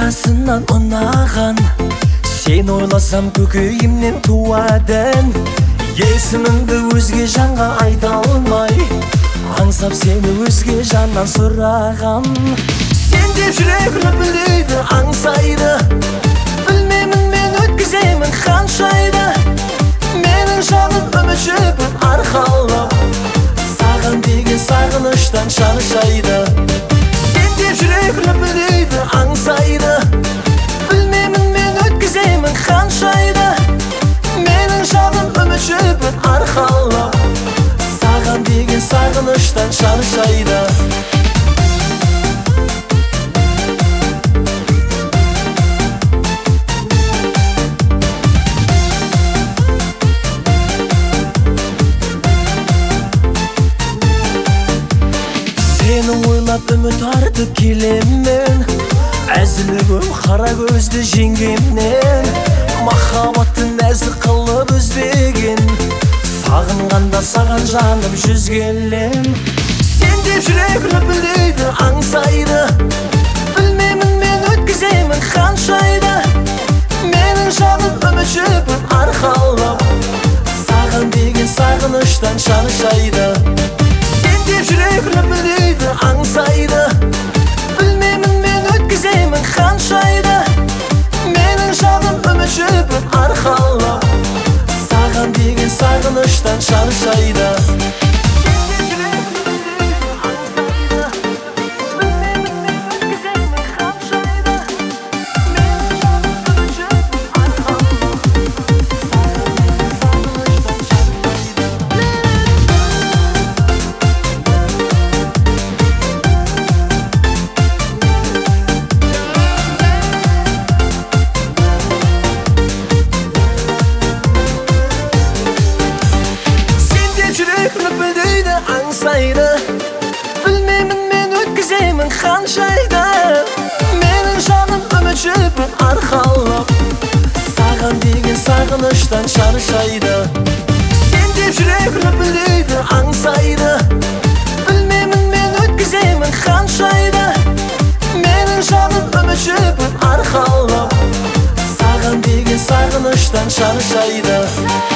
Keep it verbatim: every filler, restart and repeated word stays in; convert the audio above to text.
арасынан ұнаған, сен ойласам көкейімнен туадың. Есіміңді өзге жанға айта алмай, аңсап сені өзге жаннан сұрағам. Сен деп жүрек лүпілдейді, аңсайды. Білмеймін мен өткіземін қаншайды. Менің жаным үміт жібін арқалап, саған деген сағыныштан шаршайды. Сен деп жүрек лүпілдейді, аңсайды. Білмеймін мен өткіземін қаншайды. Менің жаным үміт жібін арқалап, саған деген сағыныштан шаршайды. Сені ойлап үміт артып келемін, әзілігім қара көзді жеңгемнен. Махаббатын нәзік қылып іздеген, сағынғанда саған жаным жүз келем. Сен деп жүрек лүпілдейді, аңсайды. Білмеймін мен өткіземін қаншайды. Менің жаным үміт жібін арқалап, саған деген сағыныштан шаршайды. Сен деп жүрек лүпілдейді, аңсайды. Білмеймін мен өткіземін қаншайды. Менің жаным үміт жібін арқалап, саған деген сағыныштан шаршайды. Лүпілдейді, аңсайды. Білмеймін мен өткіземін қаншайды. Менің жаным үміт жібін арқалап, саған деген сағыныштан шаршайды. Сен деп жүрек лүпілдейді, аңсайды. Білмеймін мен өткіземін қаншайды. Менің жаным үміт жібін арқалап, саған деген сағыныштан шаршайды.